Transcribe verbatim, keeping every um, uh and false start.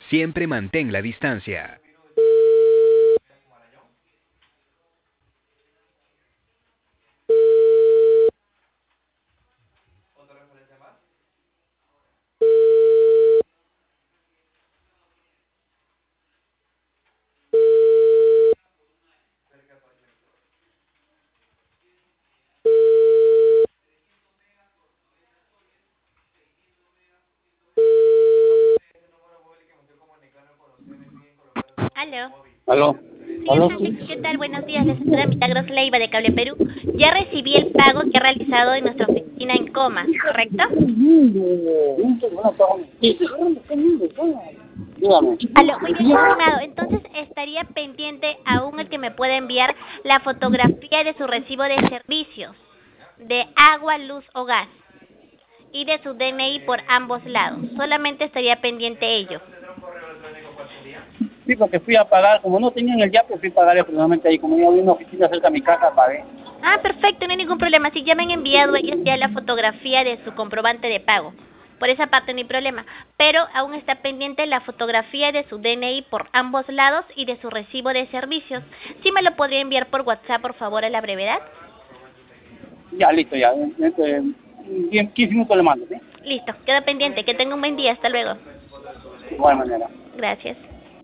Siempre mantén la distancia. Aló. ¿Aló? Señor ¿Aló? Francisco, ¿qué tal? Buenos días. Les saluda Milagros Leiva de Cable Perú. Ya recibí el pago que ha realizado en nuestra oficina en Comas, ¿correcto? Dígame. Aló, muy bien, estimado. Entonces estaría pendiente aún el que me pueda enviar la fotografía de su recibo de servicios, de agua, luz o gas, y de su D N I por ambos lados. Solamente estaría pendiente ello. Sí, porque fui a pagar, como no tenían el yape, fui a pagar personalmente ahí, como yo había una oficina cerca de mi casa, pagué. Ah, perfecto, no hay ningún problema. Si ya me han enviado ellos ya la fotografía de su comprobante de pago. Por esa parte no hay problema. Pero aún está pendiente la fotografía de su D N I por ambos lados y de su recibo de servicios. ¿Sí me lo podría enviar por WhatsApp, por favor, a la brevedad? Ya, listo, ya. Dentro de diez, quince minutos le mando, ¿sí? Listo, queda pendiente. Que tenga un buen día. Hasta luego. De igual manera. Gracias.